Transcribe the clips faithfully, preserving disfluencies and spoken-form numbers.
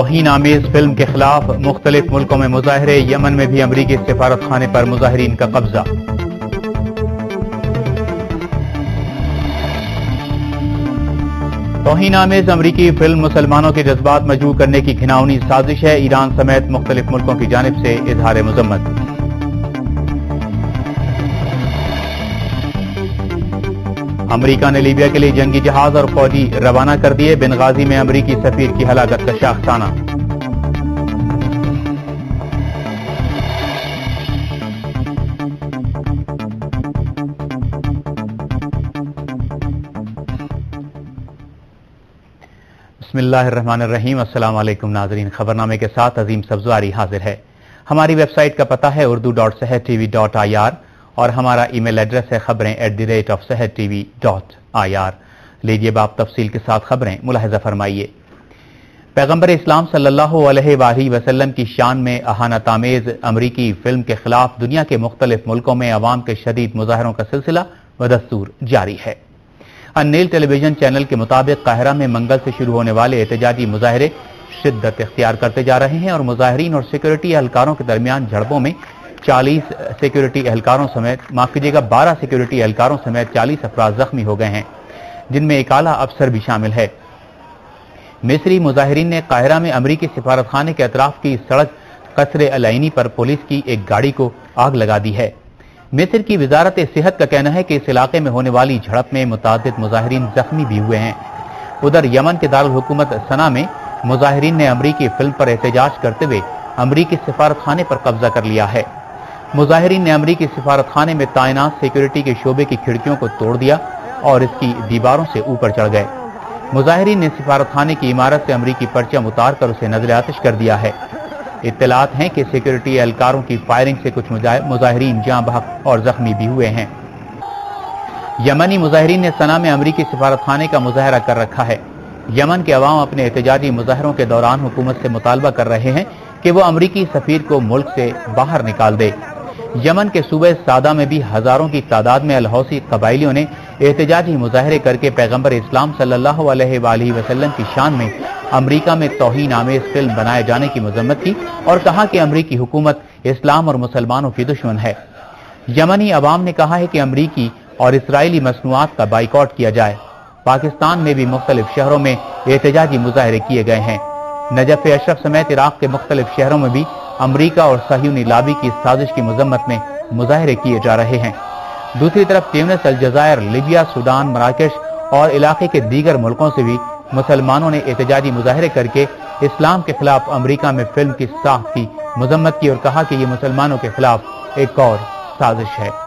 توہین آمیز فلم کے خلاف مختلف ملکوں میں مظاہرے، یمن میں بھی امریکی سفارت خانے پر مظاہرین کا قبضہ۔ توہین آمیز امریکی فلم مسلمانوں کے جذبات مجروح کرنے کی گھناؤنی سازش ہے، ایران سمیت مختلف ملکوں کی جانب سے اظہار مذمت۔ امریکہ نے لیبیا کے لیے جنگی جہاز اور فوجی روانہ کر دیے، بنغازی میں امریکی سفیر کی ہلاکت کا شاخسانہ۔ بسم اللہ الرحمن الرحیم، السلام علیکم ناظرین، خبرنامے کے ساتھ عظیم سبزواری حاضر ہے۔ ہماری ویب سائٹ کا پتہ ہے اردو ڈاٹ صحت T V dot I R اور ہمارا ای میل ایڈریس ہے خبریں ایٹ دی ریٹ آف صحت T V dot I R. لیجیے باپ تفصیل کے ساتھ خبریں ملاحظہ فرمائیے۔ پیغمبر اسلام صلی اللہ علیہ وآلہ وسلم کی شان میں اہانت آمیز امریکی فلم کے خلاف دنیا کے مختلف ملکوں میں عوام کے شدید مظاہروں کا سلسلہ بدستور جاری ہے۔ النیل ٹیلی ویژن چینل کے مطابق قاہرہ میں منگل سے شروع ہونے والے احتجاجی مظاہرے شدت اختیار کرتے جا رہے ہیں اور مظاہرین اور سیکورٹی اہلکاروں کے درمیان جھڑپوں میں چالیس سیکورٹی اہلکاروں سمیت معاف کیجیے گا بارہ سیکورٹی اہلکاروں سمیت چالیس افراد زخمی ہو گئے ہیں، جن میں ایک اعلیٰ افسر بھی شامل ہے۔ مصری مظاہرین نے قاہرہ میں امریکی سفارت خانے کے اطراف کی سڑک قصر العینی پر پولیس کی ایک گاڑی کو آگ لگا دی ہے۔ مصر کی وزارت صحت کا کہنا ہے کہ اس علاقے میں ہونے والی جھڑپ میں متعدد مظاہرین زخمی بھی ہوئے ہیں۔ ادھر یمن کے دارالحکومت صنعا میں مظاہرین نے امریکی فلم پر احتجاج کرتے ہوئے امریکی سفارت خانے پر قبضہ کر لیا ہے۔ مظاہرین نے امریکی سفارت خانے میں تعینات سیکورٹی کے شعبے کی کھڑکیوں کو توڑ دیا اور اس کی دیواروں سے اوپر چڑھ گئے۔ مظاہرین نے سفارت خانے کی عمارت سے امریکی پرچم اتار کر اسے نظر آتش کر دیا ہے۔ اطلاعات ہیں کہ سیکورٹی اہلکاروں کی فائرنگ سے کچھ مظاہرین جاں بحق اور زخمی بھی ہوئے ہیں۔ یمنی مظاہرین نے صنعا میں امریکی سفارت خانے کا مظاہرہ کر رکھا ہے۔ یمن کے عوام اپنے احتجاجی مظاہروں کے دوران حکومت سے مطالبہ کر رہے ہیں کہ وہ امریکی سفیر کو ملک سے باہر نکال دے۔ یمن کے صوبے سعدہ میں بھی ہزاروں کی تعداد میں الحوثی قبائلیوں نے احتجاجی مظاہرے کر کے پیغمبر اسلام صلی اللہ علیہ وآلہ وسلم کی شان میں امریکہ میں توہین آمیز فلم بنائے جانے کی مذمت کی اور کہا کہ امریکی حکومت اسلام اور مسلمانوں کی دشمن ہے۔ یمنی عوام نے کہا ہے کہ امریکی اور اسرائیلی مصنوعات کا بائیکاٹ کیا جائے۔ پاکستان میں بھی مختلف شہروں میں احتجاجی مظاہرے کیے گئے ہیں۔ نجف اشرف سمیت عراق کے مختلف شہروں میں بھی امریکہ اور صہیونی لابی کی سازش کی مذمت میں مظاہرے کیے جا رہے ہیں۔ دوسری طرف تیونس، الجزائر، لیبیا، سوڈان، مراکش اور علاقے کے دیگر ملکوں سے بھی مسلمانوں نے احتجاجی مظاہرے کر کے اسلام کے خلاف امریکہ میں فلم کی ساخت کی مذمت کی اور کہا کہ یہ مسلمانوں کے خلاف ایک اور سازش ہے۔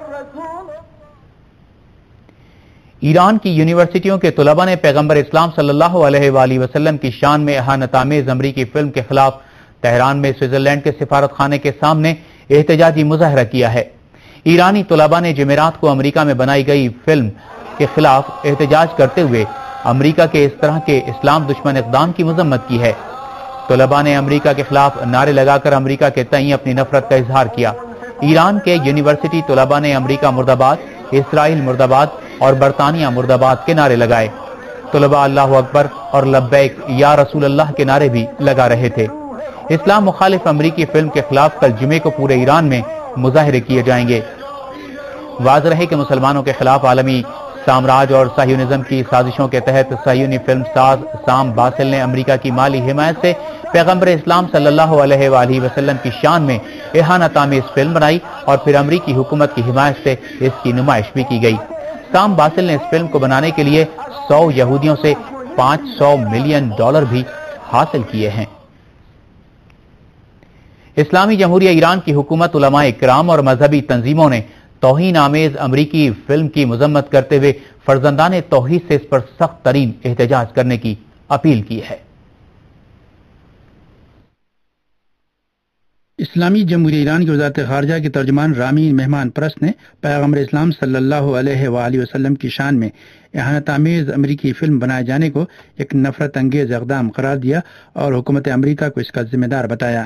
ایران کی یونیورسٹیوں کے طلباء نے پیغمبر اسلام صلی اللہ علیہ وآلہ وسلم کی شان میں اہانت آمیز امریکی فلم کے خلاف تہران میں سوئٹزرلینڈ کے سفارت خانے کے سامنے احتجاجی مظاہرہ کیا ہے۔ ایرانی طلباء نے جمعرات کو امریکہ میں بنائی گئی فلم کے خلاف احتجاج کرتے ہوئے امریکہ کے اس طرح کے اسلام دشمن اقدام کی مذمت کی ہے۔ طلباء نے امریکہ کے خلاف نعرے لگا کر امریکہ کے تئیں اپنی نفرت کا اظہار کیا۔ ایران کے یونیورسٹی طلباء نے امریکہ مرد آباد، اسرائیل مرد آباد اور برطانیہ مرد آباد کے نعرے لگائے۔ طلباء اللہ اکبر اور لبیک یا رسول اللہ کے نعرے بھی لگا رہے تھے۔ اسلام مخالف امریکی فلم کے خلاف کل جمعے کو پورے ایران میں مظاہرے کیے جائیں گے۔ واضح رہے کہ مسلمانوں کے خلاف عالمی سامراج اور صہیونزم کی سازشوں کے تحت صہیونی فلم ساز سام باسل نے امریکہ کی مالی حمایت سے پیغمبر اسلام صلی اللہ علیہ وآلہ وسلم کی شان میں اہانت آمیز فلم بنائی اور پھر امریکی حکومت کی حمایت سے اس کی نمائش بھی کی گئی۔ سام باسل نے اس فلم کو بنانے کے لیے سو یہودیوں سے پانچ سو ملین ڈالر بھی حاصل کیے ہیں۔ اسلامی جمہوریہ ایران کی حکومت، علماء کرام اور مذہبی تنظیموں نے توہین آمیز امریکی فلم کی مذمت کرتے ہوئے فرزندان توحید سے اس پر سخت ترین احتجاج کرنے کی اپیل کی ہے۔ اسلامی جمہوریہ ایران کی وزارت خارجہ کے ترجمان رامین مہمان پرست نے پیغمبر اسلام صلی اللہ علیہ وآلہ وسلم کی شان میں اہانت آمیز امریکی فلم بنائے جانے کو ایک نفرت انگیز اقدام قرار دیا اور حکومت امریکہ کو اس کا ذمہ دار بتایا۔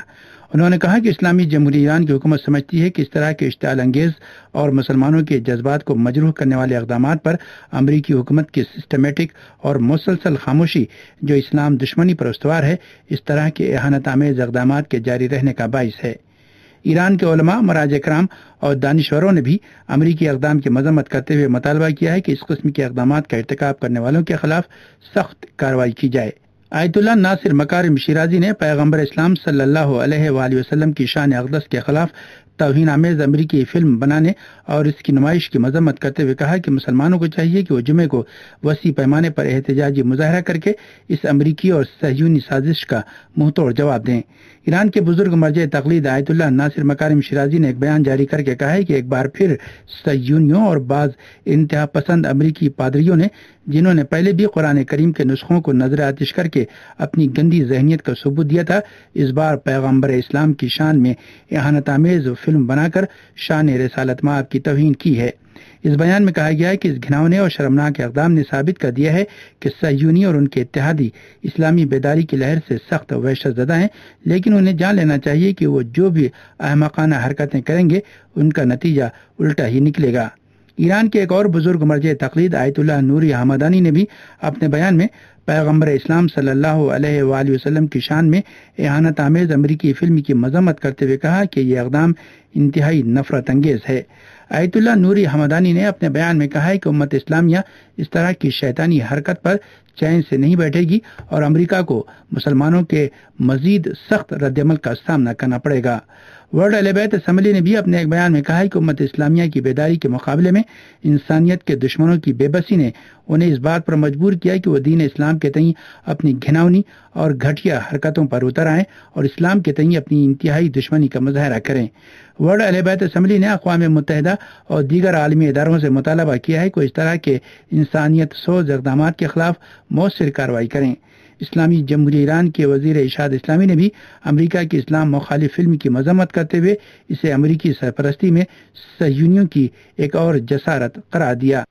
انہوں نے کہا کہ اسلامی جمہوریہ ایران کی حکومت سمجھتی ہے کہ اس طرح کے اشتعال انگیز اور مسلمانوں کے جذبات کو مجروح کرنے والے اقدامات پر امریکی حکومت کی سسٹمیٹک اور مسلسل خاموشی جو اسلام دشمنی پر استوار ہے، اس طرح کے اہانت آمیز اقدامات کے جاری رہنے کا باعث ہے۔ ایران کے علماء، مراجع کرام اور دانشوروں نے بھی امریکی اقدام کی مذمت کرتے ہوئے مطالبہ کیا ہے کہ اس قسم کے اقدامات کا ارتکاب کرنے والوں کے خلاف سخت کارروائی کی جائے۔ آیت اللہ ناصر مکارم شیرازی نے پیغمبر اسلام صلی اللہ علیہ وآلہ وسلم کی شان اقدس کے خلاف توہین آمیز امریکی فلم بنانے اور اس کی نمائش کی مذمت کرتے ہوئے کہا کہ مسلمانوں کو چاہیے کہ وہ جمعے کو وسیع پیمانے پر احتجاجی مظاہرہ کر کے اس امریکی اور صہیونی سازش کا منہ توڑ جواب دیں۔ ایران کے بزرگ مرجع تقلید آیت اللہ ناصر مکارم شیرازی نے ایک بیان جاری کر کے کہا ہے کہ ایک بار پھر صہیونیوں اور بعض انتہا پسند امریکی پادریوں نے، جنہوں نے پہلے بھی قرآن کریم کے نسخوں کو نظر آتش کر کے اپنی گندی ذہنیت کا ثبوت دیا تھا، اس بار پیغمبر اسلام کی شان میں اہانت آمیز فلم بنا کر شان رسالت مآب کی توہین کی ہے۔ اس بیان میں کہا گیا ہے کہ اس گھناؤنے اور شرمناک اقدام نے ثابت کر دیا ہے کہ صہیونی اور ان کے اتحادی اسلامی بیداری کی لہر سے سخت وحشت زدہ ہیں، لیکن انہیں جان لینا چاہیے کہ وہ جو بھی احمقانہ حرکتیں کریں گے ان کا نتیجہ الٹا ہی نکلے گا۔ ایران کے ایک اور بزرگ مرجع تقلید آیت اللہ نوری حمدانی نے بھی اپنے بیان میں پیغمبر اسلام صلی اللہ علیہ وآلہ وسلم کی شان میں اہانت آمیز امریکی فلم کی مذمت کرتے ہوئے کہا کہ یہ اقدام انتہائی نفرت انگیز ہے۔ آیت اللہ نوری حمدانی نے اپنے بیان میں کہا ہے کہ امت اسلامیہ اس طرح کی شیطانی حرکت پر چین سے نہیں بیٹھے گی اور امریکہ کو مسلمانوں کے مزید سخت رد عمل کا سامنا کرنا پڑے گا۔ ورلڈ اہل بیت اسمبلی نے بھی اپنے ایک بیان میں کہا ہے کہ امت اسلامیہ کی بیداری کے مقابلے میں انسانیت کے دشمنوں کی بے بسی نے انہیں اس بات پر مجبور کیا کہ وہ دین اسلام کے تئیں اپنی گھناؤنی اور گھٹیا حرکتوں پر اتر آئیں اور اسلام کے تئیں اپنی انتہائی دشمنی کا مظاہرہ کریں۔ ورلڈ اہل بیت اسمبلی نے اقوام متحدہ اور دیگر عالمی اداروں سے مطالبہ کیا ہے کہ وہ اس طرح کے انسانیت سوز اقدامات کے خلاف مؤثر کارروائی کریں۔ اسلامی جمہوریہ ایران کے وزیر ارشاد اسلامی نے بھی امریکہ کی اسلام مخالف فلم کی مذمت کرتے ہوئے اسے امریکی سرپرستی میں صہیونیوں کی ایک اور جسارت قرار دیا۔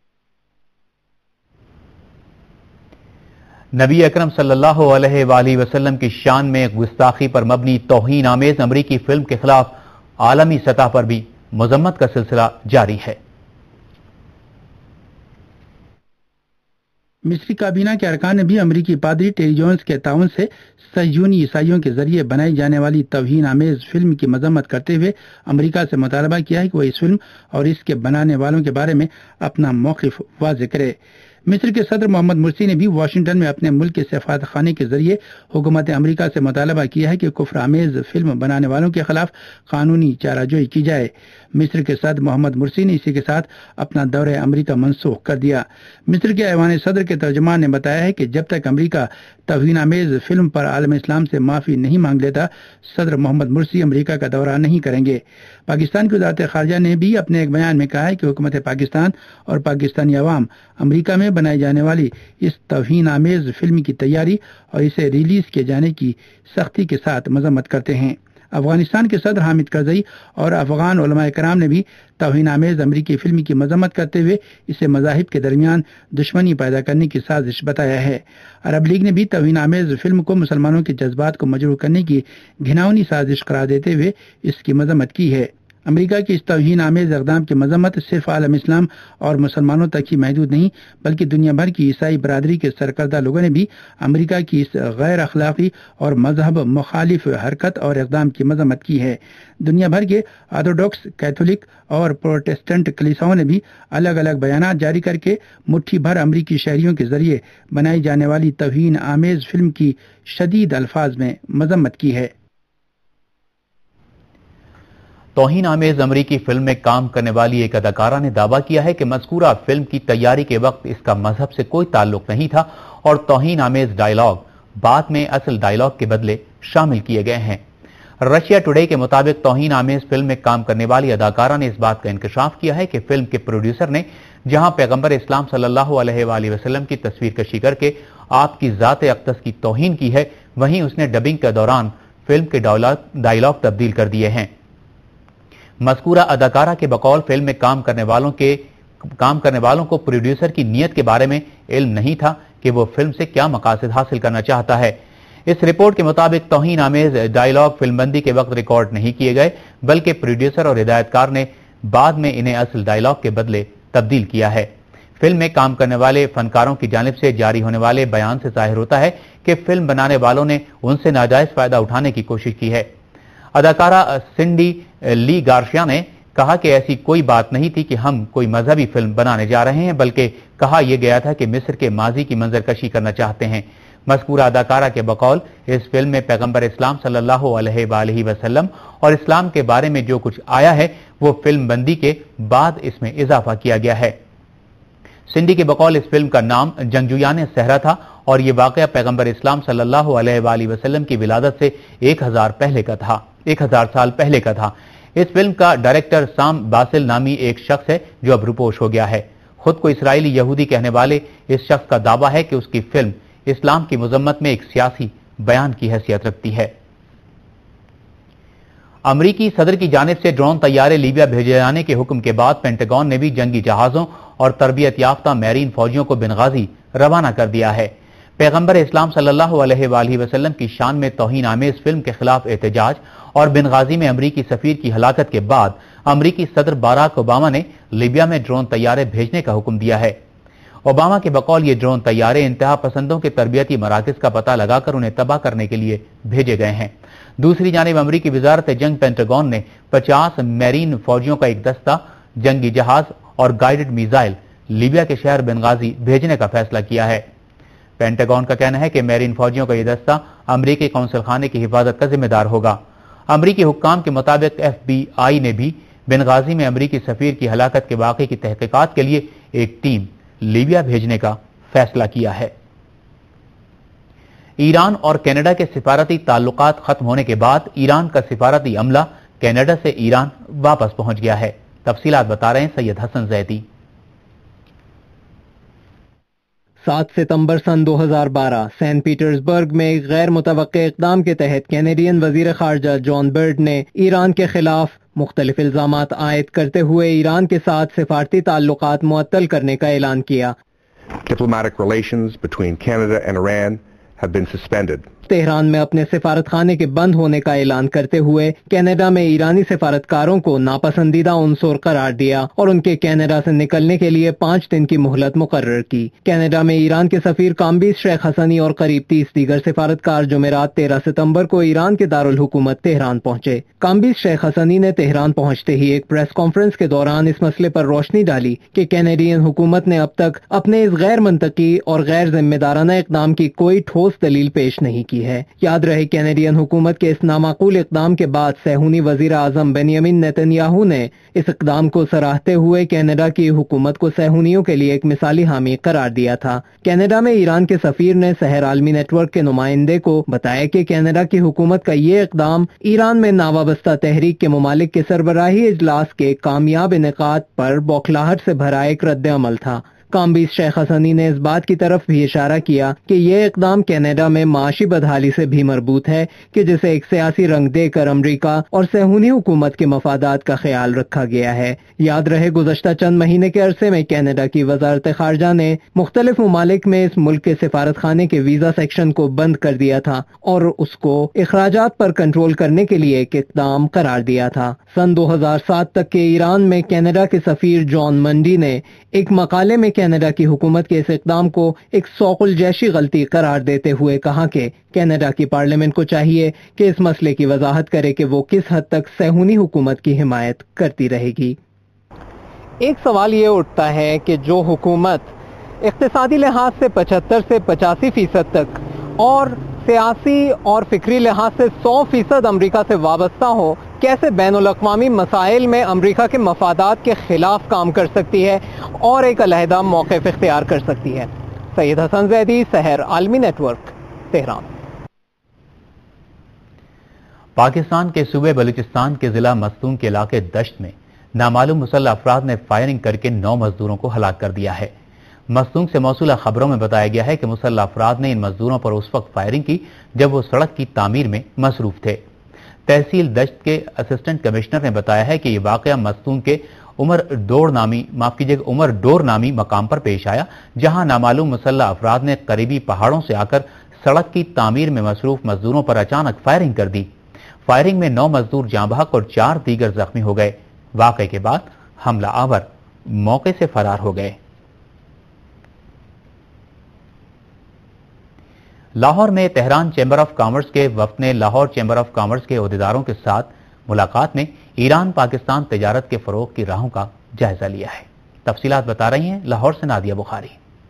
نبی اکرم صلی اللہ علیہ وآلہ وسلم کی شان میں گستاخی پر مبنی توہین آمیز امریکی فلم کے خلاف عالمی سطح پر بھی مذمت کا سلسلہ جاری ہے۔ مصری کابینہ کے ارکان نے بھی امریکی پادری ٹیری جونز کے تعاون سے صہیونی عیسائیوں کے ذریعے بنائی جانے والی توہین آمیز فلم کی مذمت کرتے ہوئے امریکہ سے مطالبہ کیا ہے کہ وہ اس فلم اور اس کے بنانے والوں کے بارے میں اپنا موقف واضح کرے۔ مصر کے صدر محمد مرسی نے بھی واشنگٹن میں اپنے ملک کے سفارت خانے کے ذریعے حکومت امریکہ سے مطالبہ کیا ہے کہ کفر آمیز فلم بنانے والوں کے خلاف قانونی چارہ جوئی کی جائے۔ مصر کے صدر محمد مرسی نے اسی کے ساتھ اپنا دورہ امریکہ منسوخ کر دیا۔ مصر کے ایوان صدر کے ترجمان نے بتایا ہے کہ جب تک امریکہ توہین آمیز فلم پر عالم اسلام سے معافی نہیں مانگ لیتا، صدر محمد مرسی امریکہ کا دورہ نہیں کریں گے۔ پاکستان کی وزارت خارجہ نے بھی اپنے ایک بیان میں کہا ہے کہ حکومت پاکستان اور پاکستانی عوام امریکہ میں بنائی جانے والی اس توہین آمیز فلم کی تیاری اور اسے ریلیز کیے جانے کی سختی کے ساتھ مذمت کرتے ہیں۔ افغانستان کے صدر حامد کرزئی اور افغان علماء کرام نے بھی توہین آمیز امریکی فلم کی مذمت کرتے ہوئے اسے مذاہب کے درمیان دشمنی پیدا کرنے کی سازش بتایا ہے۔ عرب لیگ نے بھی توہین آمیز فلم کو مسلمانوں کے جذبات کو مجروح کرنے کی گھناؤنی سازش قرار دیتے ہوئے اس کی مذمت کی ہے۔ امریکہ کی اس توہین آمیز اقدام کی مذمت صرف عالم اسلام اور مسلمانوں تک ہی محدود نہیں بلکہ دنیا بھر کی عیسائی برادری کے سرکردہ لوگوں نے بھی امریکہ کی اس غیر اخلاقی اور مذہب مخالف حرکت اور اقدام کی مذمت کی ہے۔ دنیا بھر کے آرتھوڈاکس، کیتھولک اور پروٹسٹنٹ کلیساؤں نے بھی الگ الگ بیانات جاری کر کے مٹھی بھر امریکی شہریوں کے ذریعے بنائی جانے والی توہین آمیز فلم کی شدید الفاظ میں مذمت کی ہے۔ توہین آمیز امریکی فلم میں کام کرنے والی ایک اداکارہ نے دعویٰ کیا ہے کہ مذکورہ فلم کی تیاری کے وقت اس کا مذہب سے کوئی تعلق نہیں تھا اور توہین آمیز ڈائیلاگ بعد میں اصل ڈائیلاگ کے بدلے شامل کیے گئے ہیں۔ رشیا ٹوڈے کے مطابق توہین آمیز فلم میں کام کرنے والی اداکارہ نے اس بات کا انکشاف کیا ہے کہ فلم کے پروڈیوسر نے جہاں پیغمبر اسلام صلی اللہ علیہ وآلہ وسلم کی تصویر کشی کر کے آپ کی ذات اقدس کی توہین کی ہے، وہیں اس نے ڈبنگ کے دوران فلم کے ڈائیلاگ تبدیل کر دیے ہیں۔ مذکورہ اداکارہ کے بقول فلم میں کام کرنے والوں کے کام کرنے والوں کو پروڈیوسر کی نیت کے بارے میں علم نہیں تھا کہ وہ فلم سے کیا مقاصد حاصل کرنا چاہتا ہے۔ اس رپورٹ کے مطابق توہین آمیز ڈائیلاگ فلم بندی کے وقت ریکارڈ نہیں کیے گئے، بلکہ پروڈیوسر اور ہدایتکار نے بعد میں انہیں اصل ڈائیلاگ کے بدلے تبدیل کیا ہے۔ فلم میں کام کرنے والے فنکاروں کی جانب سے جاری ہونے والے بیان سے ظاہر ہوتا ہے کہ فلم بنانے والوں نے ان سے ناجائز فائدہ اٹھانے کی کوشش کی ہے۔ اداکارہ سنڈی لی گارشیا نے کہا کہ ایسی کوئی بات نہیں تھی کہ ہم کوئی مذہبی فلم بنانے جا رہے ہیں، بلکہ کہا یہ گیا تھا کہ مصر کے ماضی کی منظر کشی کرنا چاہتے ہیں۔ مذکورہ اداکارہ کے بقول اس فلم میں پیغمبر اسلام صلی اللہ علیہ وآلہ وسلم اور اسلام کے بارے میں جو کچھ آیا ہے وہ فلم بندی کے بعد اس میں اضافہ کیا گیا ہے۔ سنڈی کے بقول اس فلم کا نام جنگجویان صحرا تھا اور یہ واقعہ پیغمبر اسلام صلی اللہ علیہ وآلہ وسلم کی ولادت سے ایک ہزار پہلے کا تھا ایک ہزار سال پہلے کا تھا۔ اس فلم کا ڈائریکٹر سام باسل نامی ایک شخص ہے جو اب روپوش ہو گیا ہے۔ خود کو اسرائیلی یہودی کہنے والے اس شخص کا دعویٰ ہے کہ اس کی فلم اسلام کی مذمت میں ایک سیاسی بیان کی حیثیت رکھتی ہے۔ امریکی صدر کی جانب سے ڈرون طیارے لیبیا بھیجے جانے کے حکم کے بعد پینٹاگون نے بھی جنگی جہازوں اور تربیت یافتہ میرین فوجیوں کو بنغازی روانہ کر دیا ہے۔ پیغمبر اسلام صلی اللہ علیہ وآلہ وسلم کی شان میں توہین آمیز فلم کے خلاف احتجاج اور بنغازی میں امریکی سفیر کی ہلاکت کے بعد امریکی صدر باراک اوباما نے لیبیا میں ڈرون طیارے بھیجنے کا حکم دیا ہے۔ اوباما کے بقول یہ ڈرون طیارے انتہا پسندوں کے تربیتی مراکز کا پتہ لگا کر انہیں تباہ کرنے کے لیے بھیجے گئے ہیں۔ دوسری جانب امریکی وزارت جنگ پینٹاگون نے پچاس میرین فوجیوں کا ایک دستہ جنگی جہاز اور گائیڈڈ میزائل لیبیا کے شہر بنغازی بھیجنے کا فیصلہ کیا ہے۔ پینٹاگون کا کہنا ہے کہ میرین فوجیوں کا یہ دستہ امریکی قونصل خانے کی حفاظت کا ذمہ دار ہوگا۔ امریکی حکام کے مطابق ایف بی آئی نے بھی بنغازی میں امریکی سفیر کی ہلاکت کے واقعے کی تحقیقات کے لیے ایک ٹیم لیبیا بھیجنے کا فیصلہ کیا ہے۔ ایران اور کینیڈا کے سفارتی تعلقات ختم ہونے کے بعد ایران کا سفارتی عملہ کینیڈا سے ایران واپس پہنچ گیا ہے۔ تفصیلات بتا رہے ہیں سید حسن زیدی۔ سات ستمبر سن دو ہزار بارہ سینٹ پیٹرزبرگ میں ایک غیر متوقع اقدام کے تحت کینیڈین وزیر خارجہ جان برڈ نے ایران کے خلاف مختلف الزامات عائد کرتے ہوئے ایران کے ساتھ سفارتی تعلقات معطل کرنے کا اعلان کیا۔ Diplomatic relations between Canada and Iran have been suspended. Tehran میں اپنے سفارت خانے کے بند ہونے کا اعلان کرتے ہوئے کینیڈا میں ایرانی سفارتکاروں کو ناپسندیدہ عنصر قرار دیا اور ان کے کینیڈا سے نکلنے کے لیے پانچ دن کی مہلت مقرر کی۔ کینیڈا میں ایران کے سفیر کامبیز شیخ حسنی اور قریب تیس دیگر سفارتکار جمعرات تیرہ ستمبر کو ایران کے دارالحکومت تہران پہنچے۔ کامبیز شیخ حسنی نے تہران پہنچتے ہی ایک پریس کانفرنس کے دوران اس مسئلے پر روشنی ڈالی کہ کینیڈین حکومت نے اب تک اپنے اس غیر منطقی اور غیر ذمہ دارانہ اقدام کی کوئی ٹھوس دلیل پیش نہیں کی ہے۔ یاد رہے کینیڈین حکومت کے اس نامعقول اقدام کے بعد صہیونی وزیر اعظم بنیامین نیتن نے اس اقدام کو سراہتے ہوئے کینیڈا کی حکومت کو صہیونیوں کے لیے ایک مثالی حامی قرار دیا تھا۔ کینیڈا میں ایران کے سفیر نے سحر عالمی نیٹ ورک کے نمائندے کو بتایا کہ کینیڈا کی حکومت کا یہ اقدام ایران میں ناوابستہ تحریک کے ممالک کے سربراہی اجلاس کے کامیاب انعقاد پر بوکھلاہٹ سے بھرا ایک رد عمل تھا۔ کامبیز شیخ حسنی نے اس بات کی طرف بھی اشارہ کیا کہ یہ اقدام کینیڈا میں معاشی بدحالی سے بھی مربوط ہے کہ جسے ایک سیاسی رنگ دے کر امریکہ اور صہیونی حکومت کے مفادات کا خیال رکھا گیا ہے۔ یاد رہے گزشتہ چند مہینے کے عرصے میں کینیڈا کی وزارت خارجہ نے مختلف ممالک میں اس ملک کے سفارت خانے کے ویزا سیکشن کو بند کر دیا تھا اور اس کو اخراجات پر کنٹرول کرنے کے لیے ایک اقدام قرار دیا تھا۔ سن دو ہزار سات تک کے ایران میں کینیڈا کے سفیر جان منڈی نے ایک مقالے میں کینیڈا کی حکومت کے اس اقدام کو ایک سوق الجیشی غلطی قرار دیتے ہوئے کہا کہ کینیڈا کی پارلیمنٹ کو چاہیے کہ اس مسئلے کی وضاحت کرے کہ وہ کس حد تک صہیونی حکومت کی حمایت کرتی رہے گی۔ ایک سوال یہ اٹھتا ہے کہ جو حکومت اقتصادی لحاظ سے پچہتر سے پچاسی فیصد تک اور سیاسی اور فکری لحاظ سے سو فیصد امریکہ سے وابستہ ہو، کیسے بین الاقوامی مسائل میں امریکہ کے مفادات کے خلاف کام کر سکتی ہے اور ایک علیحدہ موقف اختیار کر سکتی ہے؟ سید حسن زیدی، سحر عالمی نیٹ ورک، تہران۔ پاکستان کے صوبے بلوچستان کے ضلع مستونگ کے علاقے دشت میں نامعلوم مسلح افراد نے فائرنگ کر کے نو مزدوروں کو ہلاک کر دیا ہے۔ مستونگ سے موصولہ خبروں میں بتایا گیا ہے کہ مسلح افراد نے ان مزدوروں پر اس وقت فائرنگ کی جب وہ سڑک کی تعمیر میں مصروف تھے۔ تحصیل دشت کے اسسٹنٹ کمشنر نے بتایا ہے کہ یہ واقعہ مستونگ کے عمر ڈور نامی معاف کیجیے عمر ڈور نامی مقام پر پیش آیا، جہاں نامعلوم مسلح افراد نے قریبی پہاڑوں سے آ کر सड़क की तामीर में मसरूफ मजदूरों पर अचानक फायरिंग कर दी। फायरिंग में नौ मजदूर जाँ बहक और चार दीगर जख्मी हो गए। वाकये के बाद हमला आवर मौके से फरार हो गए। लाहौर में तेहरान चैम्बर ऑफ कॉमर्स के वफ्द ने लाहौर चैम्बर ऑफ कॉमर्स के अहदेदारों के साथ मुलाकात में ईरान पाकिस्तान तजारत के फरोग की राहों का जायजा लिया है। तफसीलात बता रही हैं लाहौर से नादिया बुखारी।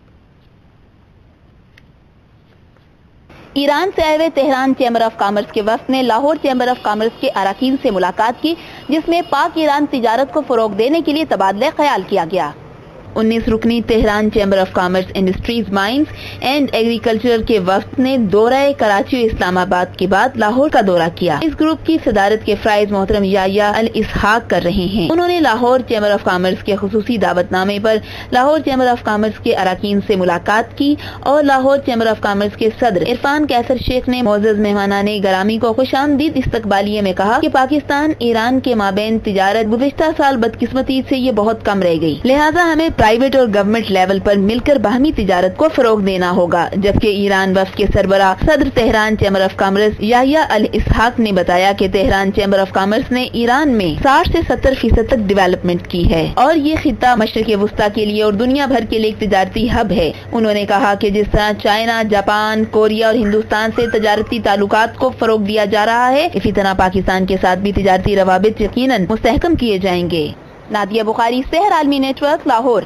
ईरान से आए हुए तेहरान चैम्बर ऑफ कॉमर्स के वफ्द ने लाहौर चैम्बर ऑफ कॉमर्स के अरकान से मुलाकात की, जिसमें पाक ईरान तिजारत को फरोग देने के लिए तबादला ख्याल किया गया। उन्नीस रुकनी Tehran chamber of commerce industries mines and agriculture के वफ्द ने दौरा कराची और इस्लामाबाद के बाद लाहौर का दौरा किया। इस ग्रुप की सदारत के फ्राइज मोहतरम याया अल इसहाक कर रहे हैं। उन्होंने लाहौर चैम्बर ऑफ कॉमर्स के खुसूसी दावतनामे पर लाहौर चैम्बर ऑफ कॉमर्स के अरकान से मुलाकात की और लाहौर चैम्बर ऑफ कॉमर्स के सदर इरफान कैसर शेख ने मोअज़्ज़ज़ मेहमानाने गरामी को खुशामदीद इस्तकबालिये में कहा कि पाकिस्तान ईरान के माबैन तिजारत गुज़िश्ता साल बदकिस्मती से ये बहुत कम रह गई, लिहाजा हमें प्राइवेट और गवर्नमेंट लेवल पर मिलकर बाहमी तिजारत को फरोग देना होगा। जबकि ईरान वफ्द के सरबरा सदर Tehran chamber of commerce Yahya Al Ishaq ने बताया कि तेहरान चैम्बर ऑफ कॉमर्स ने ईरान में साठ से सत्तर फीसद तक डेवलपमेंट की है और ये खिता मशरिक़ वुस्ता के लिए और दुनिया भर के लिए एक तिजारती हब है। उन्होंने कहा कि जिस तरह चाइना, जापान, कोरिया और हिंदुस्तान से तजारती ताल्लुकात को फरोग दिया जा रहा है, इसी तरह पाकिस्तान के साथ भी तिजारती रवाबित यकीनन मुस्तहकम किए जाएंगे। नादिया बुखारी, सेहर आलमी नेटवर्क, लाहौर।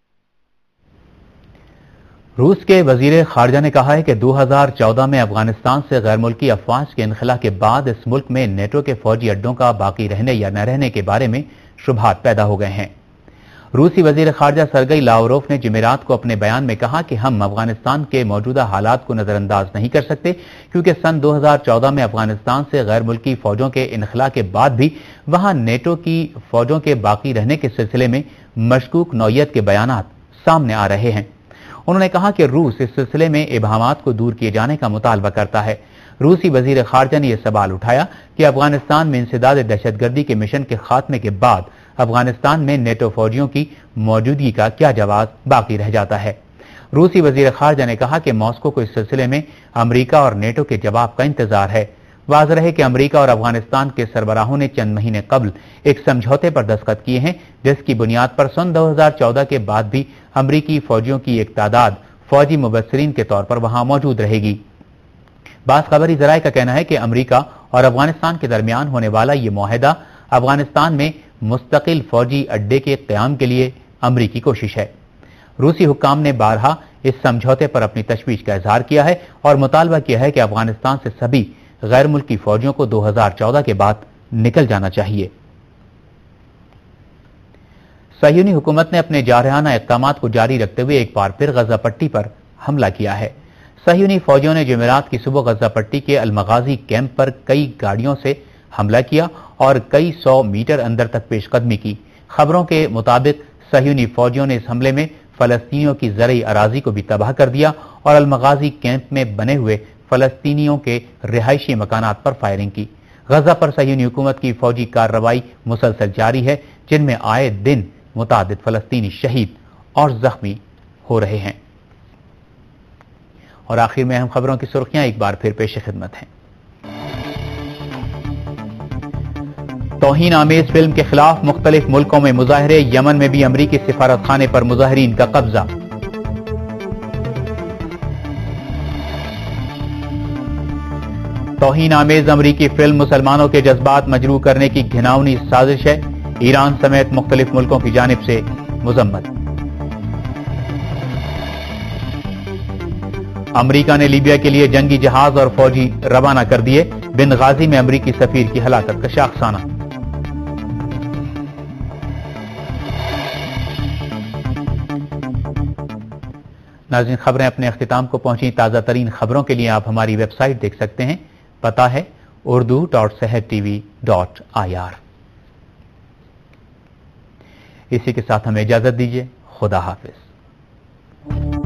रूस के वजीर खारजा ने कहा है कि दो हज़ार चौदह में अफगानिस्तान से गैर मुल्की अफवाज के इनखला के बाद इस मुल्क में नेटो के फौजी अड्डों का बाकी रहने या न रहने के बारे में शुबहात पैदा हो गए हैं। रूसी वजीर खारजा सरगई लावरोफ ने जुमेरात को अपने बयान में कहा कि हम अफगानिस्तान के मौजूदा हालात को नजरअंदाज नहीं कर सकते, क्योंकि सन दो हज़ार चौदह में अफगानिस्तान से गैर मुल्की फौजों के इनखला के बाद भी वहां नेटो की फौजों के बाकी रहने के सिलसिले में मशकूक नौयत के बयानात सामने आ रहे हैं। उन्होंने कहा कि रूस इस सिलसिले में इबहामात को दूर किए जाने का मुतालबा करता है। रूसी वजीर खारजा ने यह सवाल उठाया कि अफगानिस्तान में इंसदाद दहशतगर्दी के मिशन के खात्मे के बाद अफगानिस्तान में नेटो फौजियों की मौजूदगी का क्या जवाब बाकी रह जाता है। रूसी वजीर खारजा ने कहा कि मॉस्को को इस सिलसिले में अमरीका और नेटो के जवाब का इंतजार है। वाज़ेह है कि अमरीका और अफगानिस्तान के सरबराहों ने चंद महीने कबल एक समझौते पर दस्तखत किए हैं, जिसकी बुनियाद पर सन दो हज़ार चौदह के बाद भी अमरीकी फौजियों की एक तादाद फौजी मुबस्सिरीन के तौर पर वहां मौजूद रहेगी। बास खबरी जराये का कहना है कि अमरीका और अफगानिस्तान के दरमियान होने वाला ये मुआहदा अफगानिस्तान में मुस्तकिल फौजी अड्डे के क्याम के लिए अमरीकी कोशिश है। रूसी हुक्काम ने बारहा इस समझौते पर अपनी तशवीश का इजहार किया है और मुतालबा किया है कि अफगानिस्तान से सभी गैर मुल्की फौजियों को दो हज़ार चौदह के बाद निकल जाना चाहिए। सह्यूनी हुकूमत ने अपने जारहाना इक़दामात को जारी रखते हुए एक बार फिर गजा पट्टी पर हमला किया है। सह्यूनी फौजियों ने जुमेरात की सुबह गजा पट्टी के अलमगाजी कैंप पर कई गाड़ियों से हमला किया और कई सौ मीटर अंदर तक पेशकदमी की। खबरों के मुताबिक सह्यूनी फौजियों ने इस हमले में फलस्तीनियों की ज़रई अराजी को भी तबाह कर दिया और अलमगाजी कैंप में बने हुए फलस्तीनियों के रिहायशी मकानात पर फायरिंग की। गजा पर सह्यूनी हुकूमत की फौजी कार्रवाई मुसलसल जारी है, जिनमें आए दिन मुतादिद फलस्तीनी शहीद और जख्मी हो रहे हैं। और आखिर में अहम खबरों की सुर्खियां एक बार फिर पेश खिदमत हैं। तौहीन आमेज फिल्म के खिलाफ मुख्तलिफ मुल्कों में मुजाहरे, यमन में भी अमरीकी सिफारत खाने पर मुजाहिरीन का कब्जा। तौहीन आमेज अमरीकी फिल्म मुसलमानों के जज्बात मजरूह करने की घिनौनी साजिश है, ईरान समेत मुख्तलिफ मुल्कों की जानिब से मुजम्मत। अमरीका ने लीबिया के लिए जंगी जहाज और फौजी रवाना कर दिए, बेनगाजी में अमरीकी सफीर की हलाकत का शाखसाना। नाज़रीन, खबरें अपने अख्तिताम को पहुंची। ताजा तरीन खबरों के लिए आप हमारी वेबसाइट देख सकते हैं, पता है Urdu dot Sahar TV dot I R. इसी के साथ हमें इजाजत दीजिए। खुदा हाफिज।